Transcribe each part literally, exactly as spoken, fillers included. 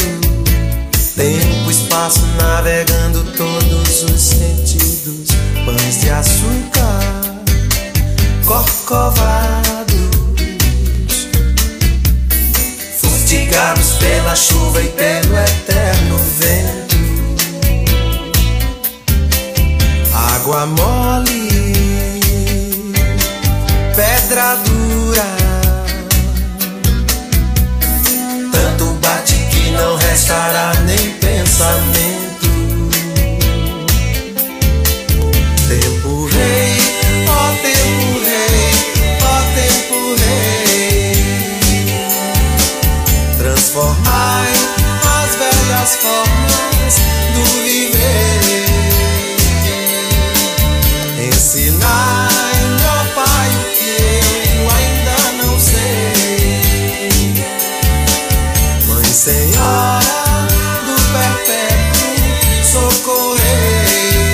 tempo, espaço, navegando todos os sentidos. Pães de açúcar, corcovados, furtigados pela chuva e pelo eterno vento. Água mole, pedra dura, tanto bate que não restará nem pensamento. Tempo rei, ó tempo rei, ó tempo rei, transformai as velhas formas do viver. Ensinai, ó Pai, o que eu ainda não sei. Mãe Senhora do perpétuo socorrei.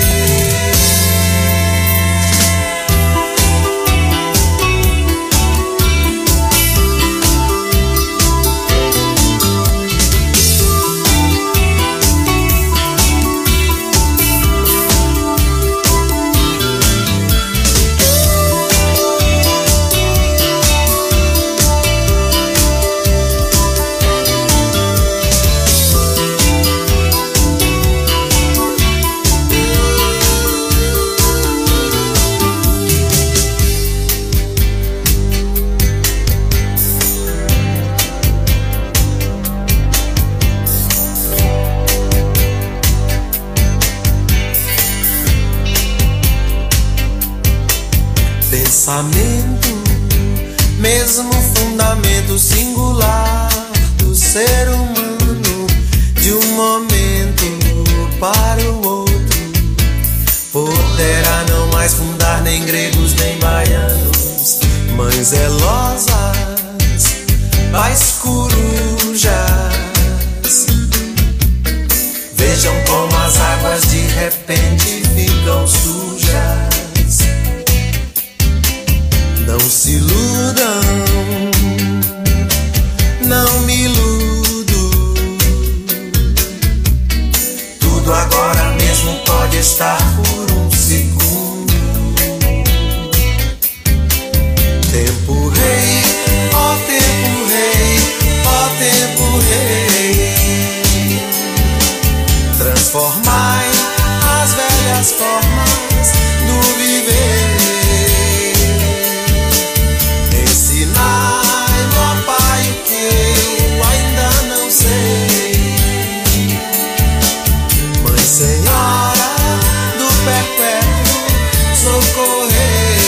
Pensamento, mesmo fundamento singular do ser humano, de um momento para o outro, poderá não mais fundar nem gregos nem baianos, mães zelosas, pais corujas. Vejam como as águas de repente ficam sujas. Não se iludam, não me iludo. Tudo agora mesmo pode estar por um segundo. Tempo rei, ó tempo rei, ó tempo rei, transformai as velhas formas do viver. Ensinai, ó Pai, o que eu ainda não sei. Mãe Senhora do perpétuo socorrei.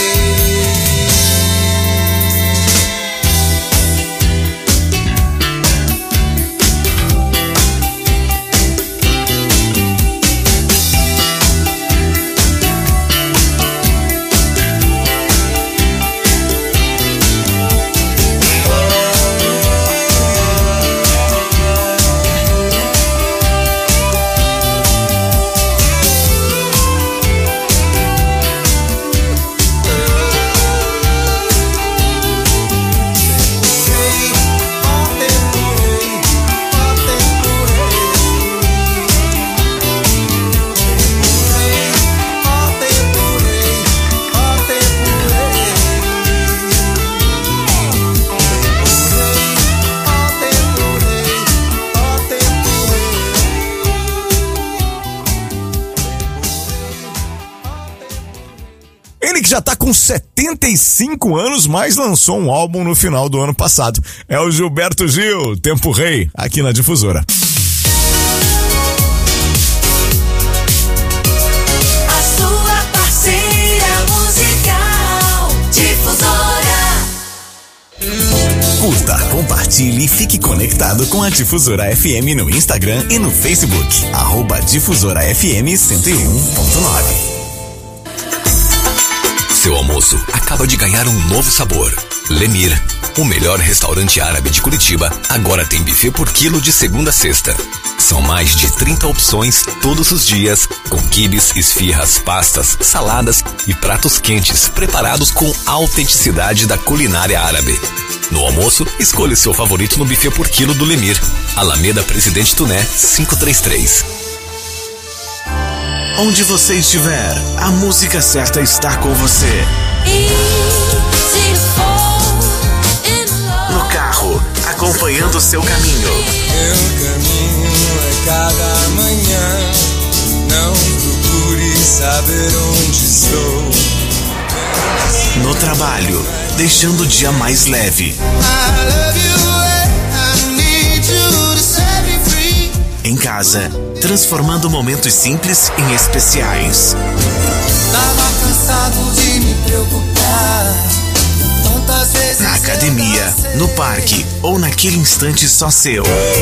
Que já tá com setenta e cinco anos, mas lançou um álbum no final do ano passado. É o Gilberto Gil, Tempo Rei, aqui na Difusora. A sua parceira musical, Difusora. Curta, compartilhe e fique conectado com a Difusora F M no Instagram e no Facebook. Arroba Difusora F M cento e um ponto nove. Seu almoço acaba de ganhar um novo sabor. Lemir, o melhor restaurante árabe de Curitiba, agora tem buffet por quilo de segunda a sexta. São mais de trinta opções todos os dias, com quibes, esfirras, pastas, saladas e pratos quentes preparados com a autenticidade da culinária árabe. No almoço, escolha o seu favorito no buffet por quilo do Lemir, Alameda Presidente Tuné, quinhentos e trinta e três. Onde você estiver, a música certa está com você. No carro, acompanhando o seu caminho. Meu caminho é cada manhã. Não procure saber onde estou. No trabalho, deixando o dia mais leve. Em casa, transformando momentos simples em especiais. Tava cansado de me preocupar. Tantas vezes Na academia, no parque ou naquele instante só seu.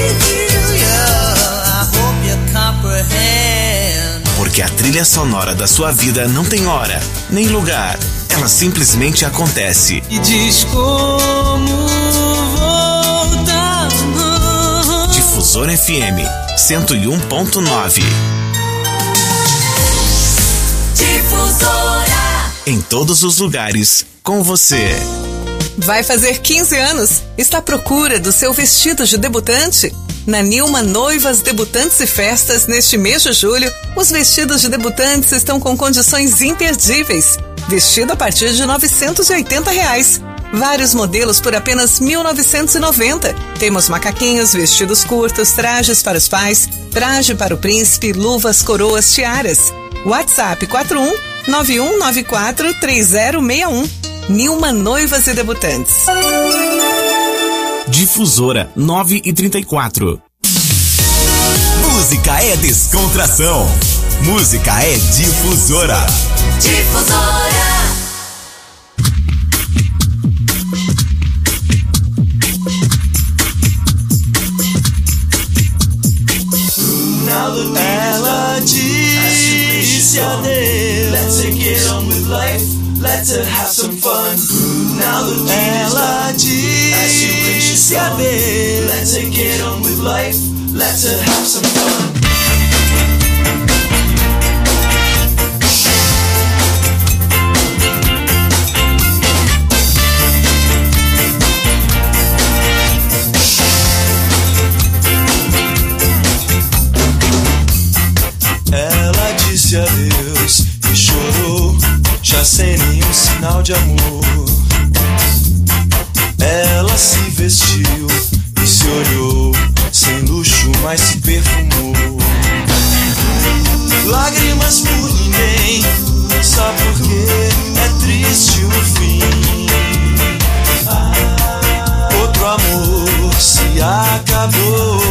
Porque a trilha sonora da sua vida não tem hora, nem lugar. Ela simplesmente acontece. E diz como voltar. Difusora F M cento e um ponto nove. Difusora. Em todos os lugares, com você. Vai fazer quinze anos? Está à procura do seu vestido de debutante? Na Nilma Noivas, Debutantes e Festas, neste mês de julho, os vestidos de debutantes estão com condições imperdíveis. Vestido a partir de novecentos e oitenta reais. Vários modelos por apenas mil novecentos e noventa. Temos macaquinhos, vestidos curtos, trajes para os pais, traje para o príncipe, luvas, coroas, tiaras. WhatsApp quatro um nove um nove quatro três zero seis um. Nilma Noivas e Debutantes. Difusora nove e trinta e quatro. Música é descontração. Música é difusora. Difusora. Ela disse adeus. Let's get on with life. Let's have some fun. Ela disse adeus. Let's get on with life. Let's have some fun. Ela disse adeus e chorou, já sem nenhum sinal de amor. Ela se vestiu e se olhou, sem luxo, mas se perfumou. Lágrimas por ninguém, só porque é triste o fim. Outro amor se acabou.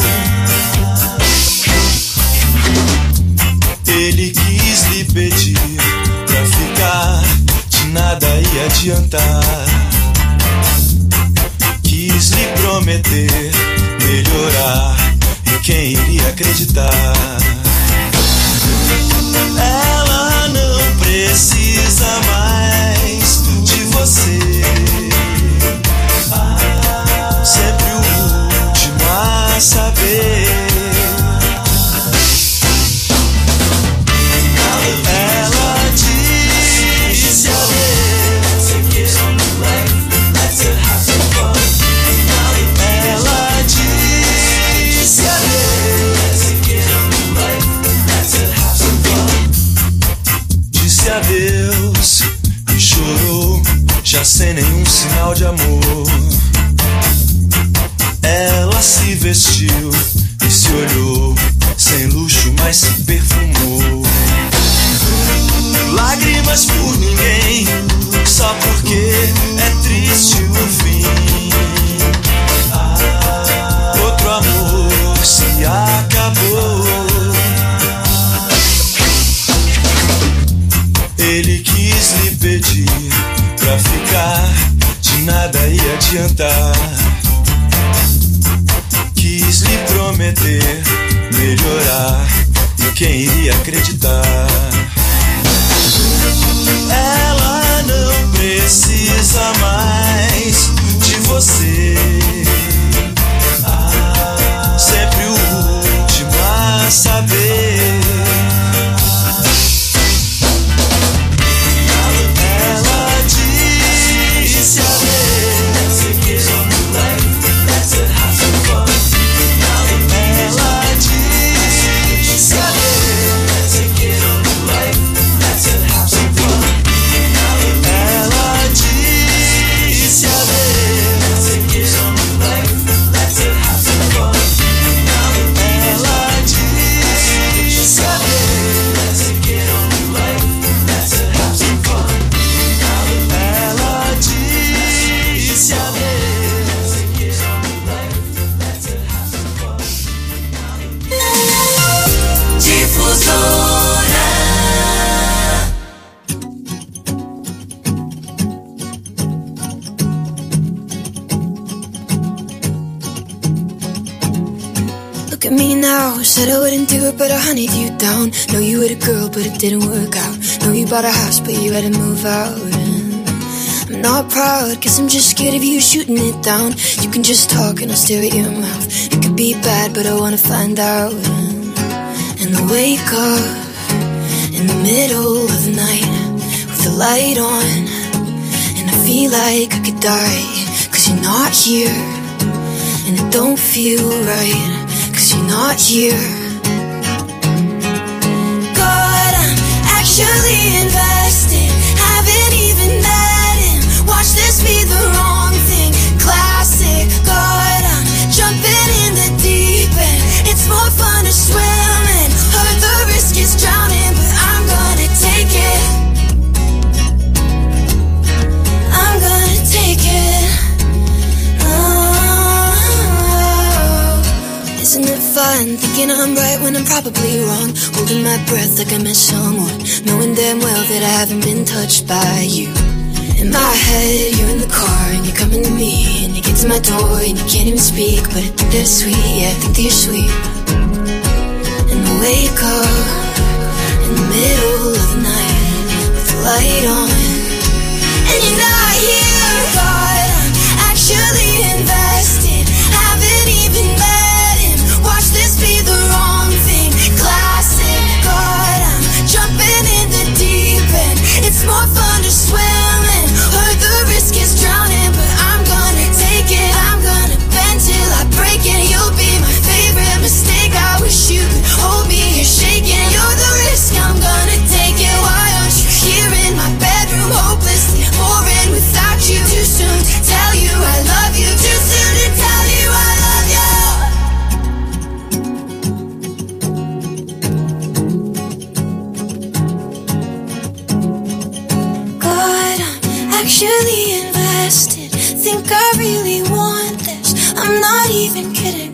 Ele quis lhe pedir pra ficar, de nada ia adiantar. Quis lhe prometer melhorar, e quem iria acreditar? Ela não precisa mais de você. Sempre o último a saber. Adeus e chorou, já sem nenhum sinal de amor. Ela se vestiu e se olhou, sem luxo, mas se perfumou. Lágrimas por ninguém, só porque é triste o fim. Outro amor se acabou. Ele quis lhe pedir pra ficar, de nada ia adiantar. Quis lhe prometer melhorar, e quem iria acreditar? Ela não precisa mais você. Ah, sempre o último a saber. Ela disse adeus. Let's get on with life. Let's have some fun. Ela disse adeus. Let's get on with life. Let's have some fun. Ela disse adeus. Let's get on with life. Let's have some fun. Ela disse adeus. Let's get on with life. Let's have some fun. Ela disse adeus. Let's get on with life. Let's have some fun. Difusora. Look at me now, said I wouldn't do it, but I hunted you down. Know you were a girl, but it didn't work out. Know you bought a house, but you had to move out. And I'm not proud, cause I'm just scared of you shooting it down. You can just talk and I'll stare at your mouth. It could be bad, but I wanna find out. And I wake up in the middle of the night with the light on, and I feel like I could die, cause you're not here. And it don't feel right, cause you're not here. God, I'm actually invested. Haven't even met him. Watch this be the wrong thing. Classic. God, I'm jumping in the deep end. It's more fun to swim in. Heard the risk is drowning, but I'm gonna take it. I'm gonna take it. Isn't it fun thinking I'm right when I'm probably wrong? Holding my breath like I met someone, knowing damn well that I haven't been touched by you. In my head, you're in the car and you're coming to me, and you get to my door and you can't even speak, but I think they're sweet, yeah, I think they're sweet. And I wake up in the middle of the night with the light on, and you're not here. God, I'm actually invested. Haven't even met him. Watch this be the wrong thing. Classic. God, I'm jumping in the deep end. It's more fun to swim in. Heard the risk is drowning, but I'm gonna take it. I'm gonna bend till I break it. You'll be my favorite mistake. I wish you could hold me. You're shaking. You're the risk. I'm gonna take it. Why aren't you here in my bedroom, hopelessly boring without you? Too soon to tell you I love you. Too soon to tell you I love you. God, I'm actually invested. Think I really want this. I'm not even kidding.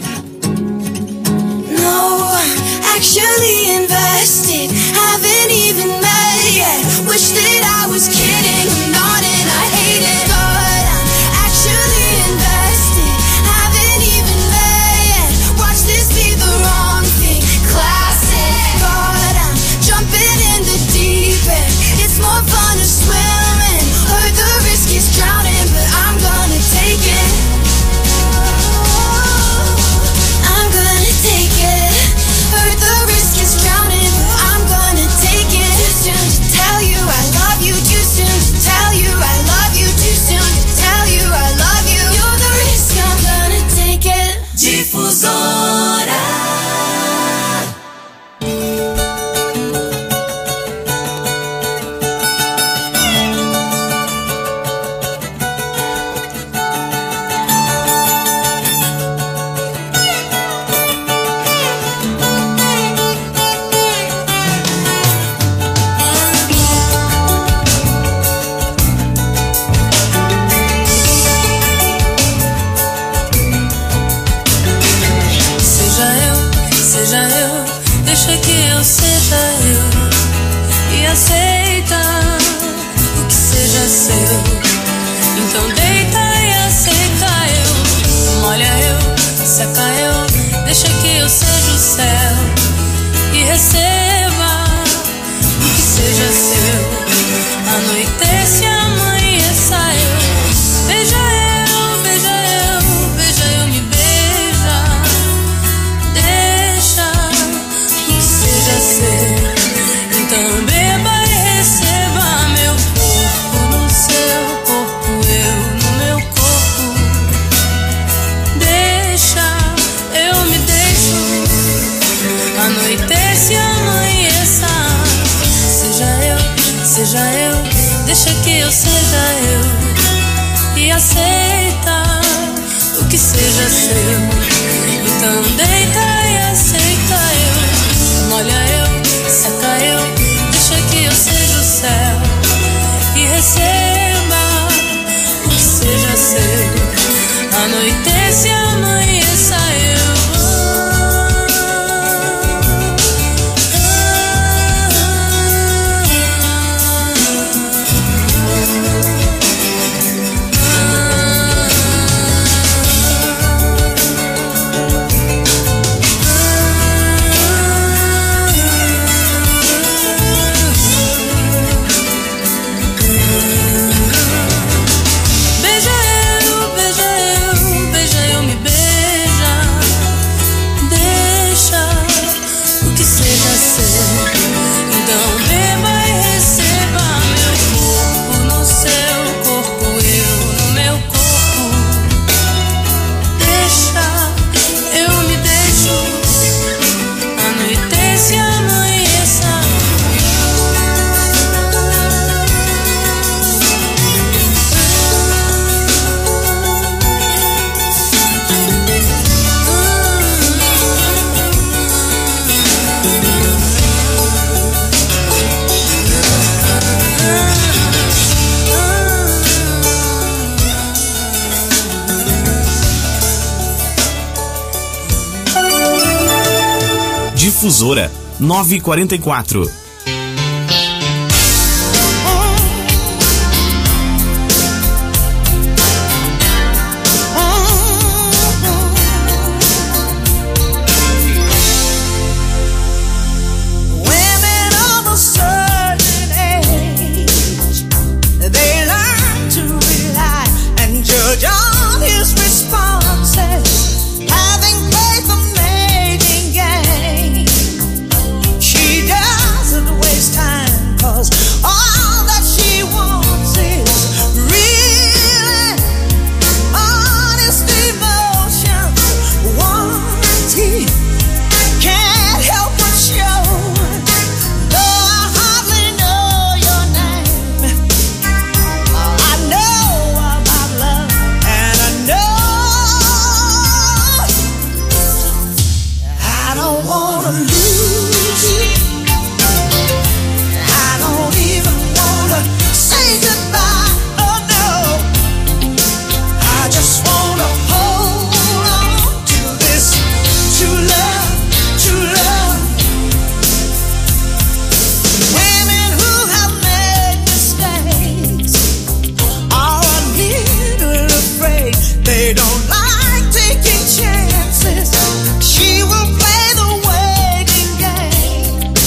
No, I'm actually invested. Haven't even met yet. Wish that I was kidding. I'm not and I hate it. God, I'm actually invested. Haven't even met yet. Watch this be the wrong thing. Classic. God, I'm jumping in the deep end. It's more fun to swim in. Heard the risk is drowning, but I'm gonna take it. I'm gonna take it. Heard the risk is drowning, but I'm gonna take it. Too soon to tell you I love you. Too soon to tell you I love you. Too soon to tell you I love you. You're the risk, I'm gonna take it. Difusora. Anoitece, amanheça eu. Veja eu, veja anoiteça e amanheça. Seja eu, seja eu, deixa que eu seja eu. E aceita o que seja seu. Então deita e aceita eu. Molha eu, seca eu, deixa que eu seja o céu. E receba o que seja seu. Anoiteça e amanheça eu. Difusora nove quarenta e quatro. She will play the waiting game.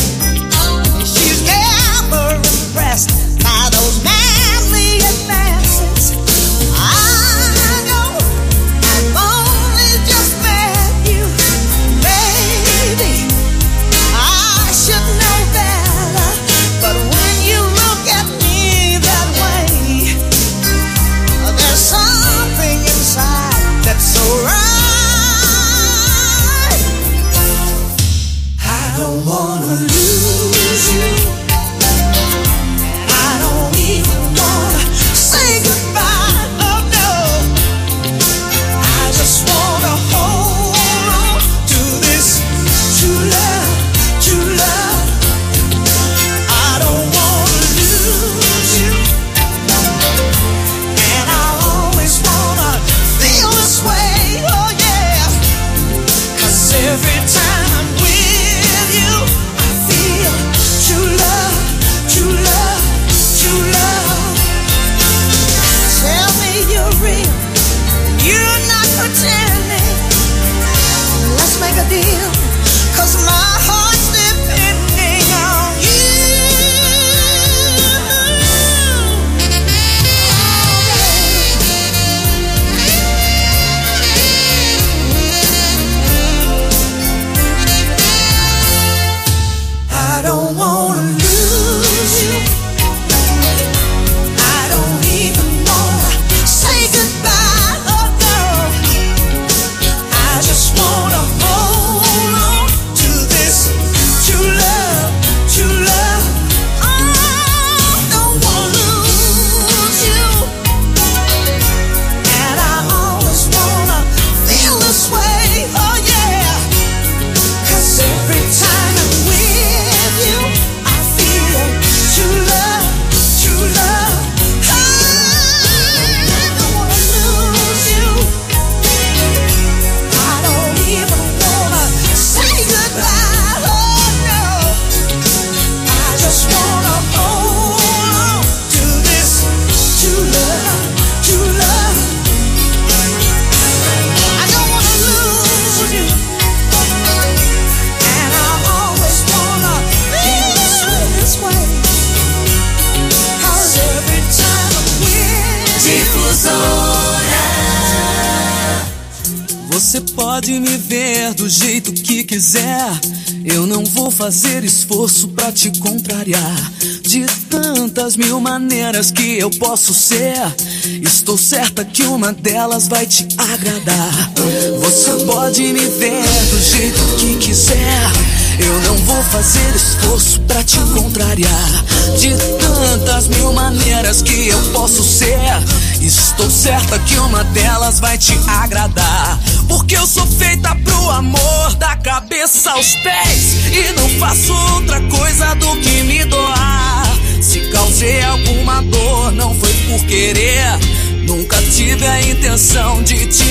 pode me ver do jeito que quiser. Eu não vou fazer esforço pra te contrariar. De tantas mil maneiras que eu posso ser, estou certa que uma delas vai te agradar. Você pode me ver do jeito que quiser. Eu não vou fazer esforço pra te contrariar. De tantas mil maneiras que eu posso ser, estou certa que uma delas vai te agradar. Porque eu sou feita pro amor, da cabeça aos pés, e não faço outra coisa do que me doar. Se causei alguma dor, não foi por querer. Nunca tive a intenção de te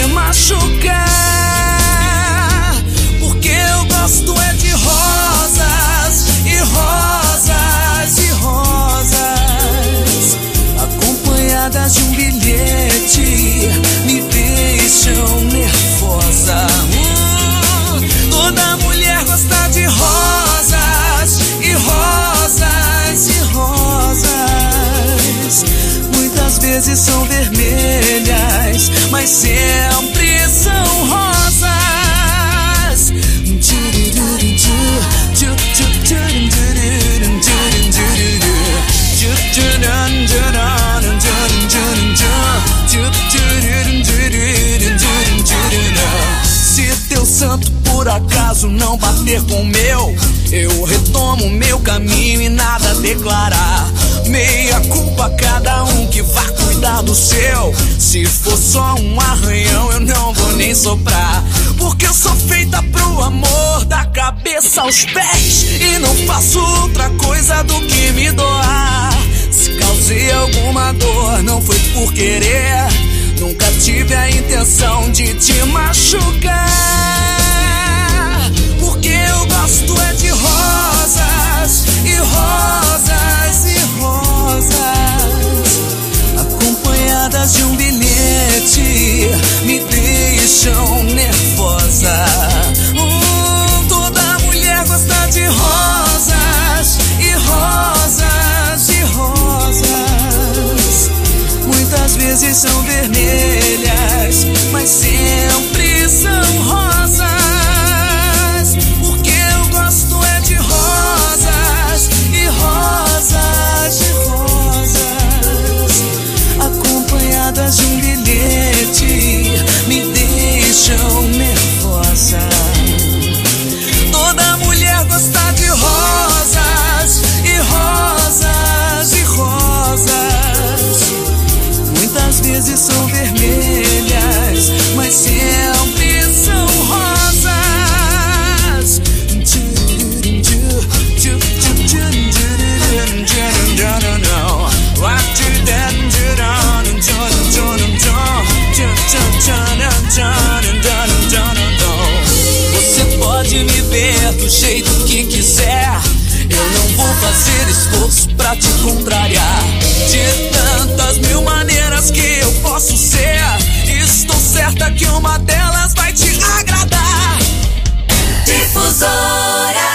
machucar. Porque eu gosto é de rosas, e rosas, e rosas, acompanhadas de um bilhete, me deixam nervosa. Hum, toda mulher gosta de rosas, e rosas, e rosas. Muitas vezes são vermelhas, mas sempre são rosas. Se teu santo por acaso não bater com o meu, eu retomo meu caminho e nada a declarar. Meia culpa cada um que vá cuidar do seu. Se for só um arranhão eu não vou nem soprar. Porque eu sou feita pro amor, da cabeça aos pés, e não faço outra coisa do que me doar. Se causei alguma dor, não foi por querer. Nunca tive a intenção de te machucar. Porque eu gosto é de rosas, e rosas, e rosas, acompanhadas de um bilhete, me deixam nervosa. Hum, toda mulher gosta de rosas, e rosas, e rosas. Muitas vezes são vermelhas, mas sempre são rosas. Porque eu gosto é de rosas, e rosas, e rosas, acompanhadas de um bilhete, me deixam nervosa. Toda mulher gosta de rosas, e rosas, e rosas. Muitas vezes são vermelhas, mas sempre são rosas. Você pode me ver do jeito que quiser. Eu não vou fazer esforço pra te contrariar. De tantas mil maneiras que eu posso ser, estou certa que uma delas vai te agradar. Difusora.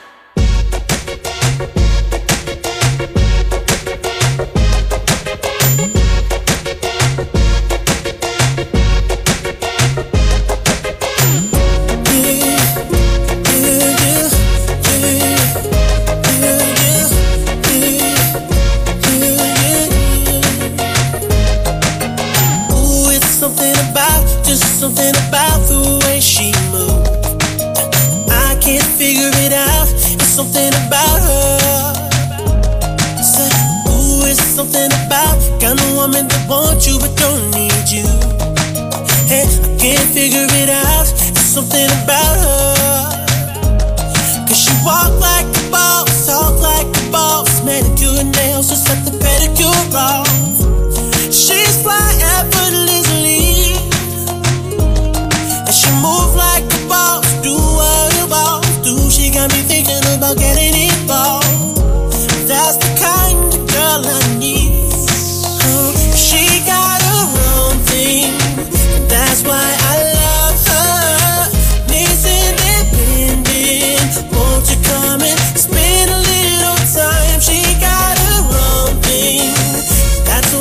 Something about the way she moves, I can't figure it out. It's something about her. Say, ooh, it's something about kind of woman that wants you but don't need you. Hey, I can't figure it out. It's something about her. Cause she walk like a boss, talk like a boss, manicure and nails, just set the pedicure off. She's fly effortlessly, move like a boss, do what a boss do. She got me thinking about getting involved. That's the kind of girl I need. Oh, she got her own thing, that's why I love her. Miss Independent, won't you come and spend a little time? She got her own thing, that's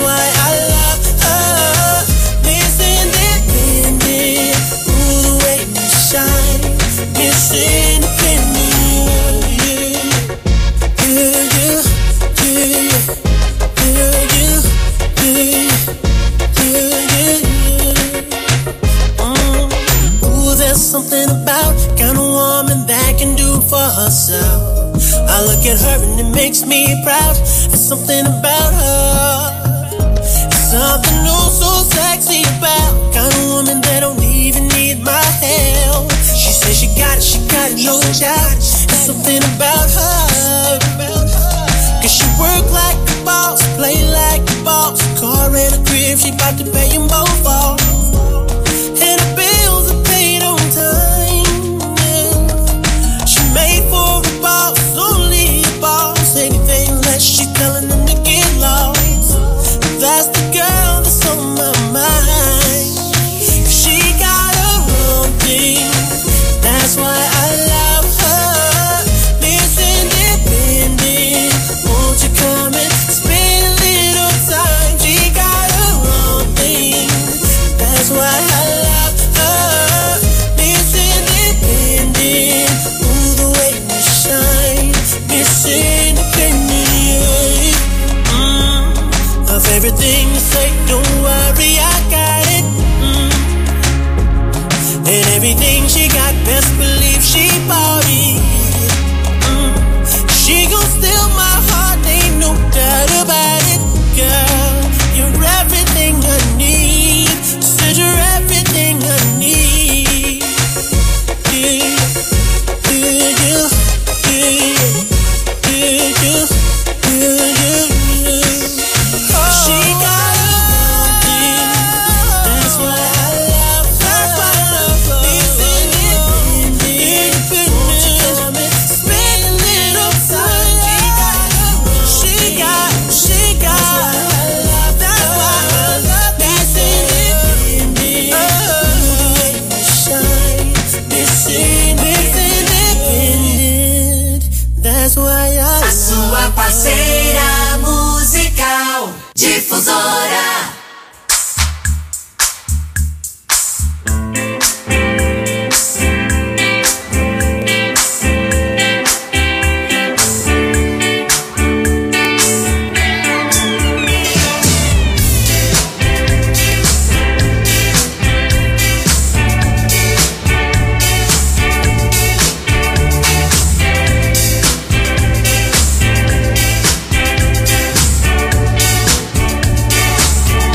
herself. I look at her and it makes me proud. There's something about her. It's something new, so sexy about. Kind of woman that don't even need my help. She says she got it, she got it, no doubt. There's something about her. Cause she work like a boss, play like a boss. Car and a crib, she bout to pay them both off. And the bills are paid on time, yeah. She made for a boss, only a boss. Anything less, she telling them to get lost. That's the girl that's on my mind. She got her own thing, that's why I love her. Miss Independent, won't you come and spend a little time? She got her own thing, that's why I love her. Miss Independent, ooh, the way you shine. Miss Independent, mm, of everything you say, don't worry, I got it. Mm. And everything she got, best believe she bought it. Mm. She gon' steal my heart, ain't no doubt about it. Girl, you're everything I need. Said you're everything I need. Yeah, yeah, yeah, yeah, yeah, yeah, yeah, yeah. She got her own thing, that's why I love her. Miss Independent, won't you come and spend a little time? She got, she got, that's why I love Miss Independent. Oh, shine, Miss Independent, that's why I A love sua parceira musical, Difusora. her.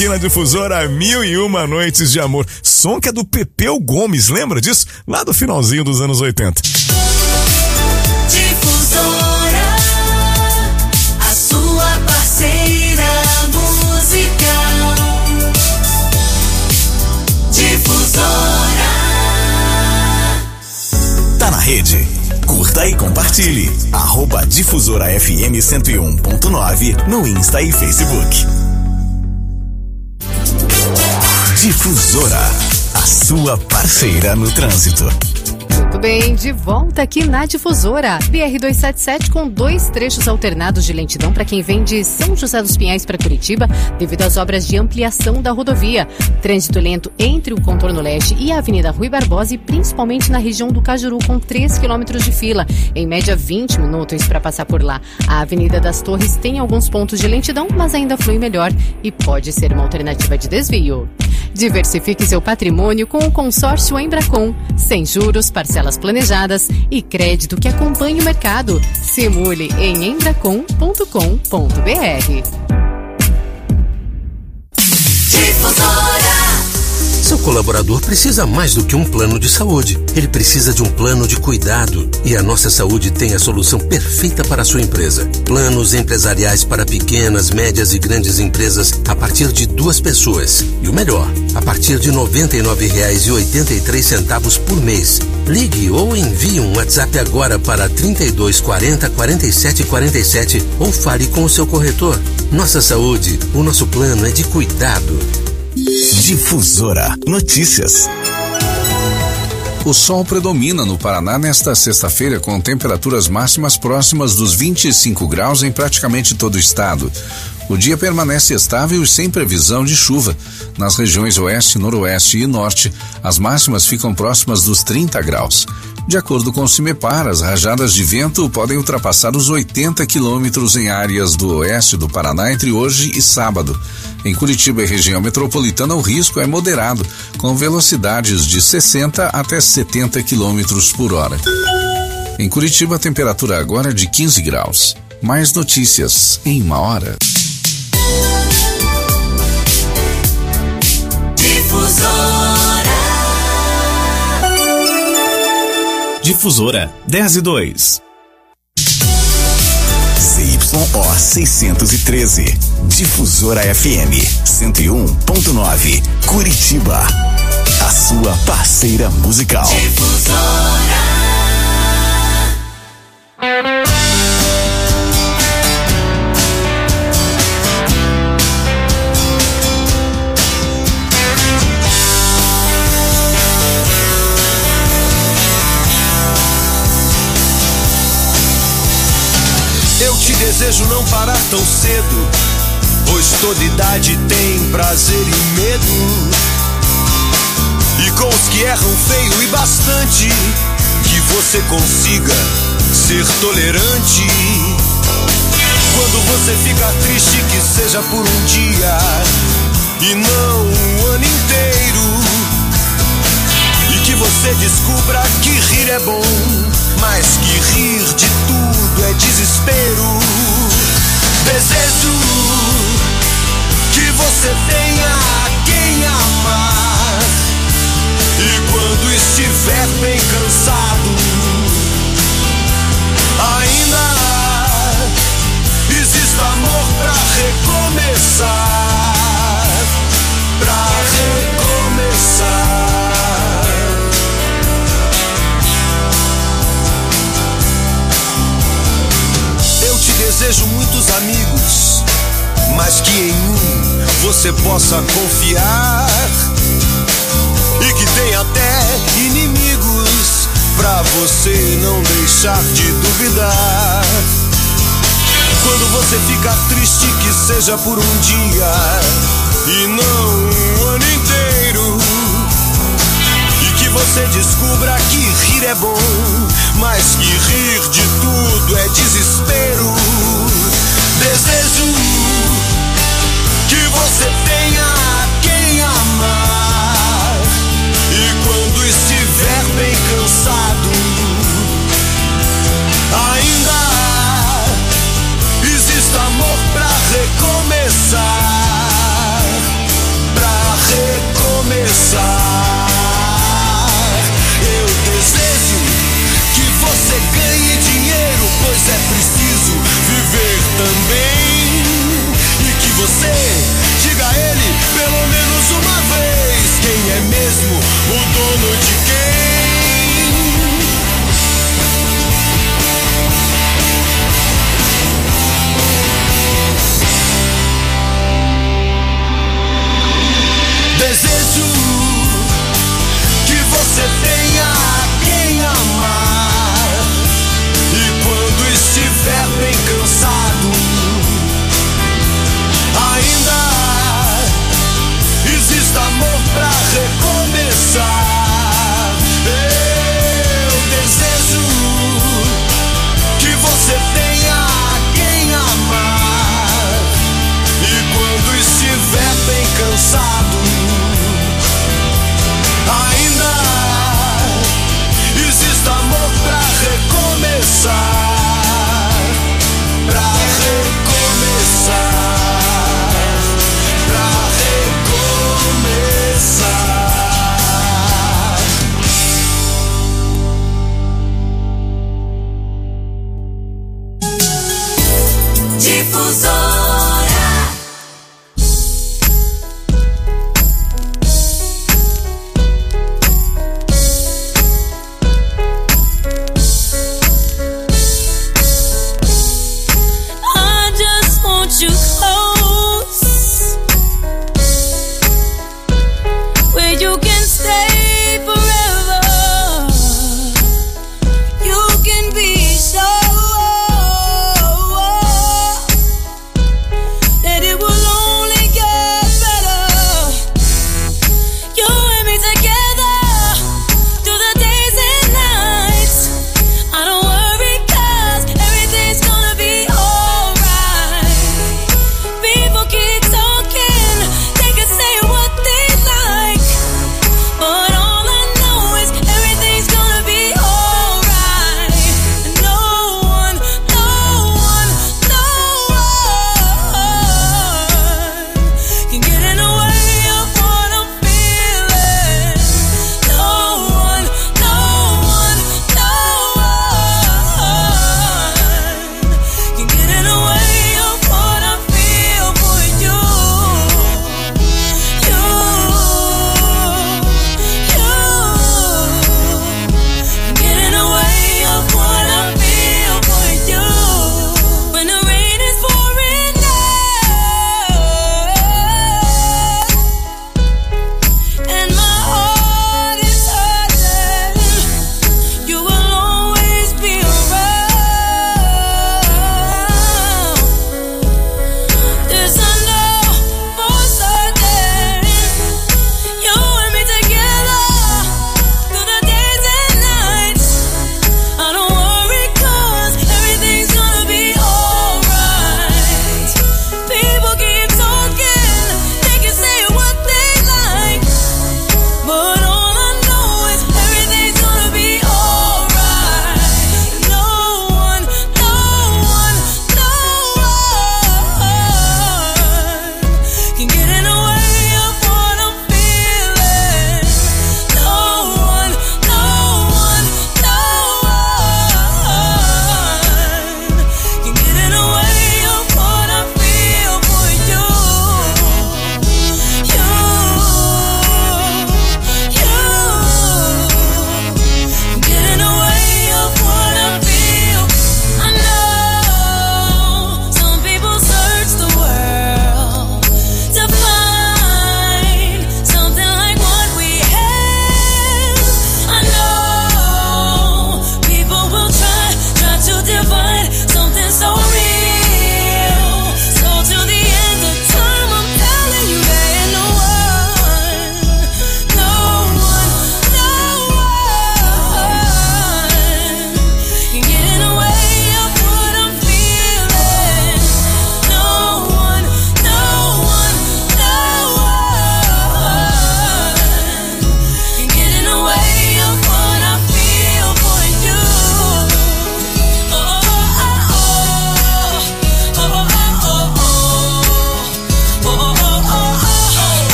aqui na Difusora, Mil e Uma Noites de Amor. Som que é do Pepeu Gomes, lembra disso? Lá do finalzinho dos anos oitenta. Difusora, a sua parceira musical. Difusora. Tá na rede? Curta e compartilhe. Arroba Difusora F M cento e um ponto nove no Insta e Facebook. Difusora, a sua parceira no trânsito. Muito bem, de volta aqui na Difusora. B R duzentos e setenta e sete com dois trechos alternados de lentidão para quem vem de São José dos Pinhais para Curitiba, devido às obras de ampliação da rodovia. Trânsito lento entre o contorno leste e a Avenida Rui Barbosa, e principalmente na região do Cajuru, com três quilômetros de fila, em média vinte minutos para passar por lá. A Avenida das Torres tem alguns pontos de lentidão, mas ainda flui melhor e pode ser uma alternativa de desvio. Diversifique seu patrimônio com o consórcio Embracon, sem juros, parcelas planejadas e crédito que acompanhe o mercado. Simule em embracon ponto com ponto b r. Seu colaborador precisa mais do que um plano de saúde. Ele precisa de um plano de cuidado. E a Nossa Saúde tem a solução perfeita para a sua empresa. Planos empresariais para pequenas, médias e grandes empresas a partir de duas pessoas. E o melhor, a partir de noventa e nove reais e oitenta e três centavos por mês. Ligue ou envie um WhatsApp agora para trinta e dois quarenta, quarenta e sete quarenta e sete ou fale com o seu corretor. Nossa Saúde, o nosso plano é de cuidado. Difusora Notícias. O sol predomina no Paraná nesta sexta-feira, com temperaturas máximas próximas dos vinte e cinco graus em praticamente todo o estado. O dia permanece estável e sem previsão de chuva. Nas regiões oeste, noroeste e norte, as máximas ficam próximas dos trinta graus. De acordo com o CIMEPAR, as rajadas de vento podem ultrapassar os oitenta quilômetros em áreas do oeste do Paraná entre hoje e sábado. Em Curitiba e região metropolitana, o risco é moderado, com velocidades de sessenta até setenta quilômetros por hora. Em Curitiba, a temperatura agora é de quinze graus. Mais notícias em uma hora. Difusora. Difusora dez e dois. C Y O seiscentos e treze. Difusora F M cento e um ponto nove. Curitiba. A sua parceira musical. Difusora. Eu te desejo não parar tão cedo, pois toda idade tem prazer e medo. E com os que erram feio e bastante, que você consiga ser tolerante. Quando você fica triste, que seja por um dia e não um ano inteiro. E que você descubra que rir é bom, mas que rir de tudo é desespero. Desejo que você tenha quem amar, e quando estiver bem cansado, ainda exista amor pra recomeçar, pra recomeçar. Eu te desejo muitos amigos, mas que em um você possa confiar, e que tenha até inimigos pra você não deixar de duvidar. Quando você ficar triste, que seja por um dia e não um ano inteiro. E que você descubra que rir é bom, mas que rir de tudo é desespero. Desejo que você tenha quem amar, e quando estiver bem cansado, ainda exista amor pra recomeçar, também. E que você diga a ele pelo menos uma vez quem é mesmo o dono de quem. Desejo que você tenha quem amar, e quando estiver bem cansado, ainda existe amor pra recomeçar.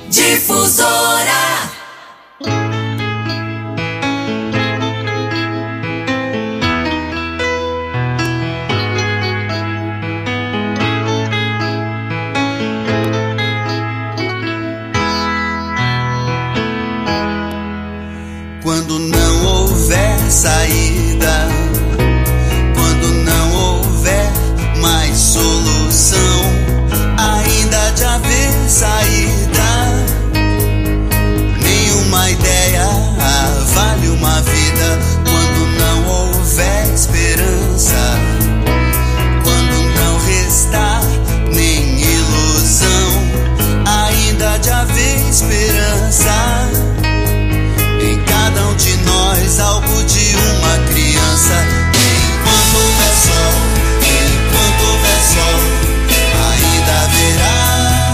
Difusora. Quando não houver saída, quando não houver mais solução, ainda de haver saída, nenhuma ideia vale uma vida. Quando não houver esperança, quando não restar nem ilusão, ainda de haver esperança. Em cada um de nós, algo de uma criança. Enquanto houver sol, enquanto houver sol, ainda haverá.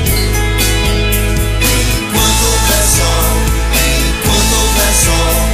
Enquanto houver sol, enquanto houver sol.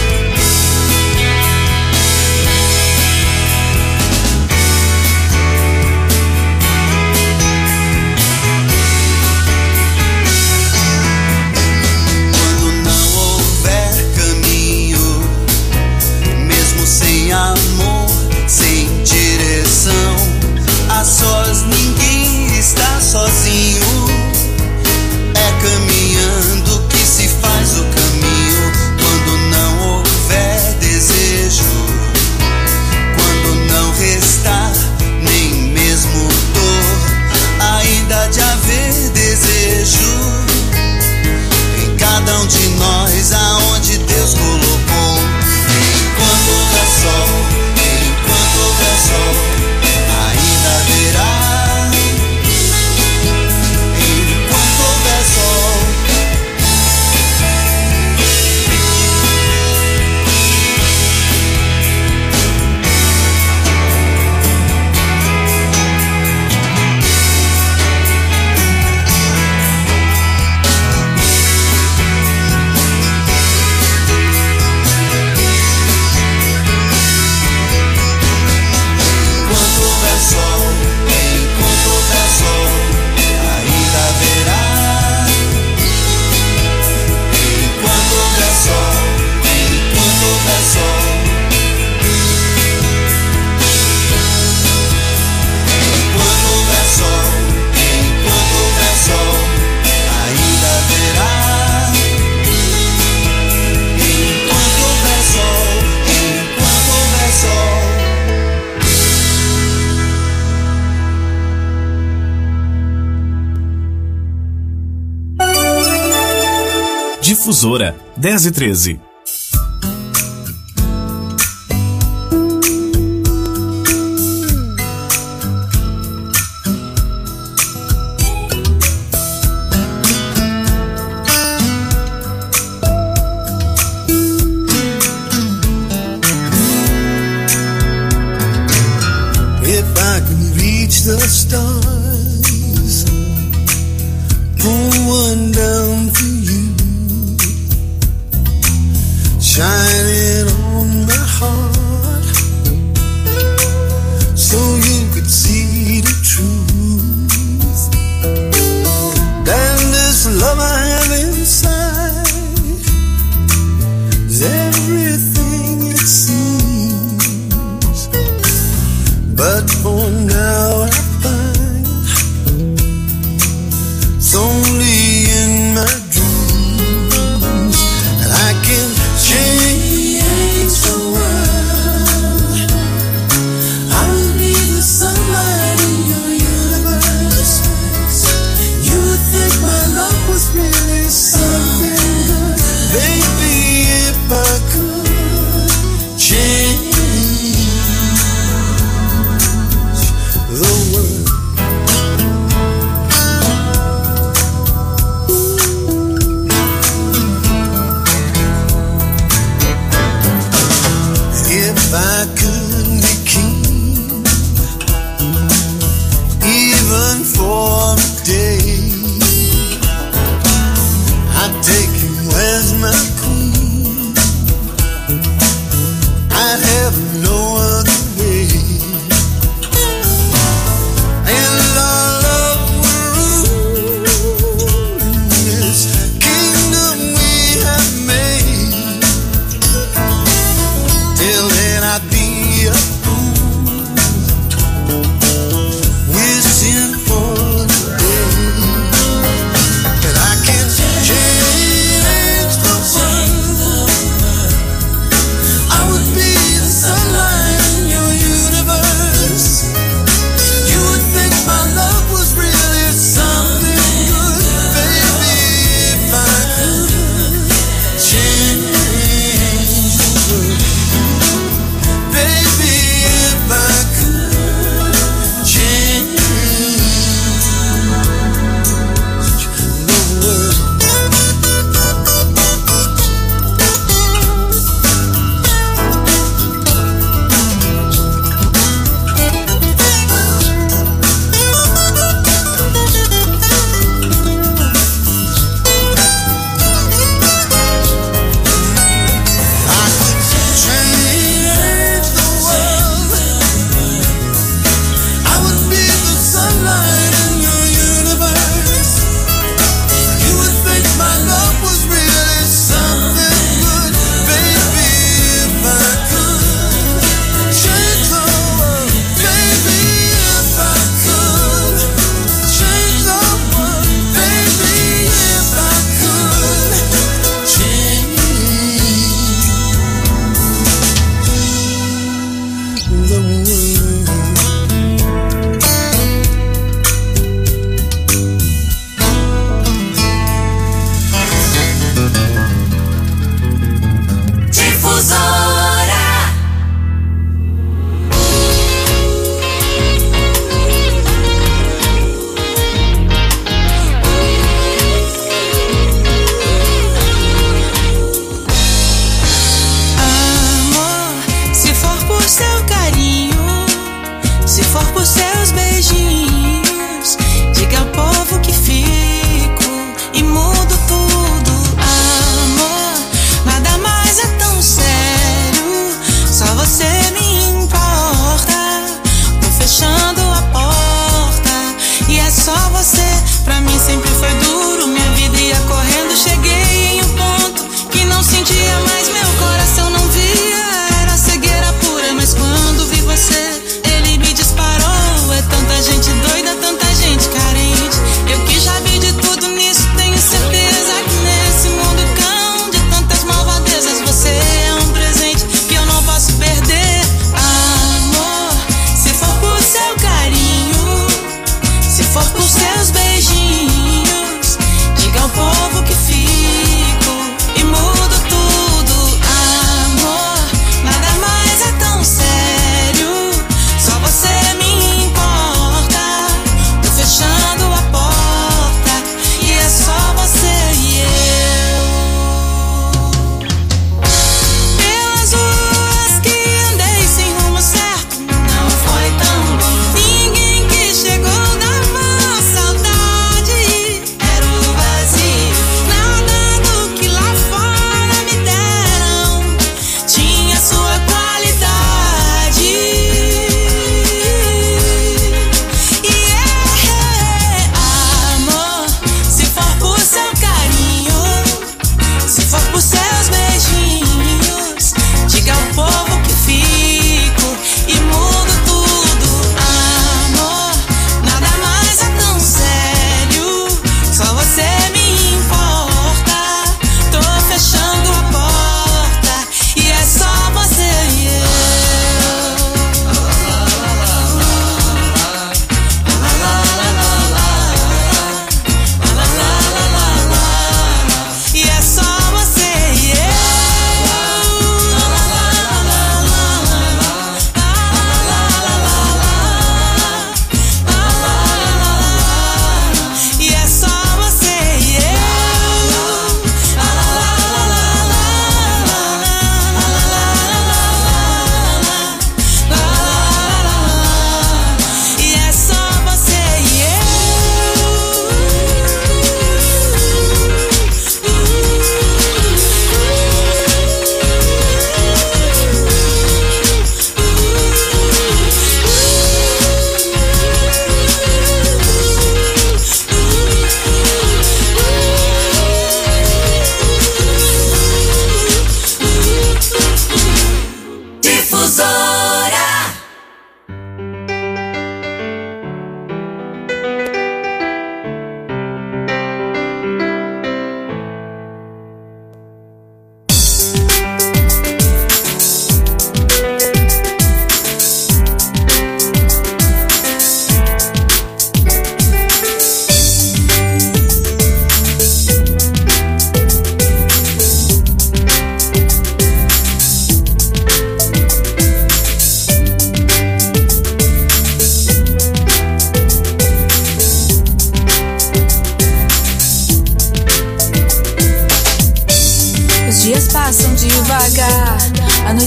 Sem amor, sem direção, a sós ninguém está sozinho. É caminhando que se faz o caminho. Quando não houver desejo, quando não restar nem mesmo dor, ainda de haver desejo. Em cada um de nós, aonde Deus colocou. Enquanto houver sol, enquanto houver sol, ainda haverá. Enquanto houver sol. Difusora dez e treze. If I can reach the stars, pull one down for you.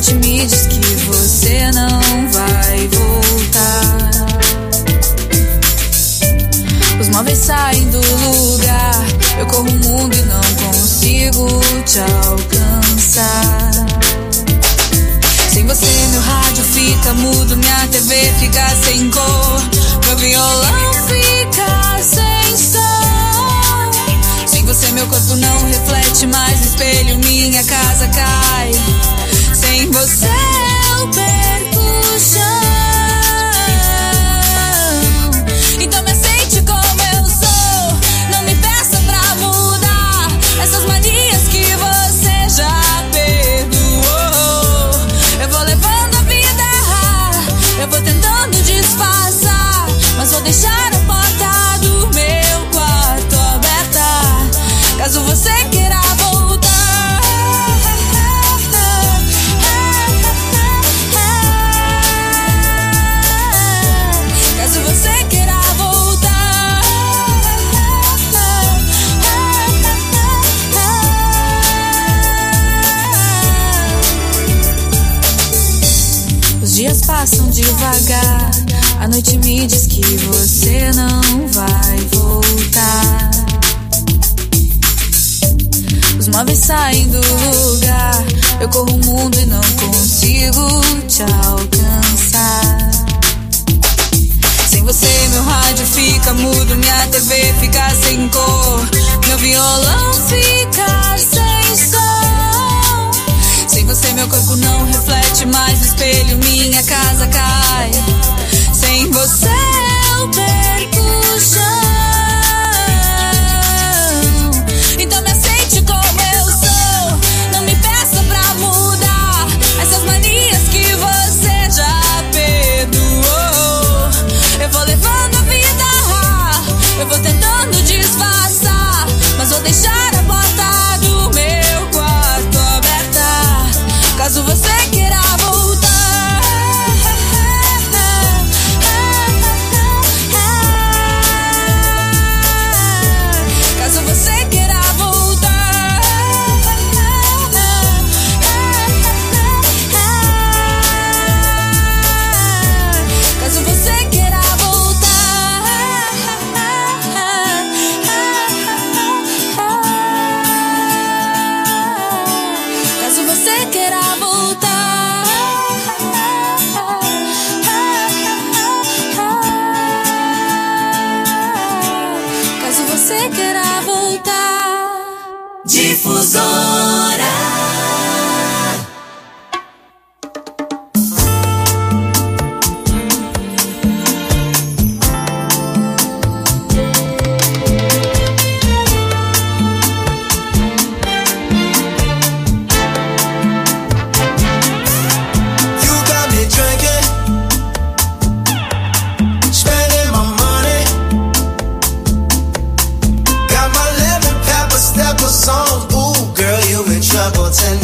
noite me diz que você não vai voltar. Os móveis saem do lugar, eu corro o mundo e não consigo te alcançar. Sem você meu rádio fica mudo, minha T V fica sem cor, meu violão fica sem som. Sem você meu corpo não reflete mais no espelho, minha casa cai. Sem você eu perco o chão. Então me aceite como eu sou, não me peça pra mudar essas manias que você já perdoou. Eu vou levando a vida, eu vou tentando disfarçar, mas vou deixar a porta do meu quarto aberta, caso você queira voltar. Caso você queira voltar. Os dias passam devagar, a noite me diz que você não vai voltar. Os móveis saem do lugar, eu corro o mundo e não consigo te alcançar. Sem você meu rádio fica mudo, minha T V fica sem cor, meu violão fica sem som. Sem você meu corpo não reflete mais no espelho, minha casa cai. Sem você eu perco o chão. Então me aceite como eu sou, não me peça pra mudar essas manias que você já perdoou. Eu vou levando a vida, eu vou tentando disfarçar, mas vou deixar a porta do meu quarto aberta, caso você queira voltar. Caso você queira voltar. Caso você queira voltar. Caso você queira voltar. Caso você queira voltar. Difusora. You got me drinking, spending my money. Got my lemon pepper steppers on. Ooh, girl, you in trouble tonight.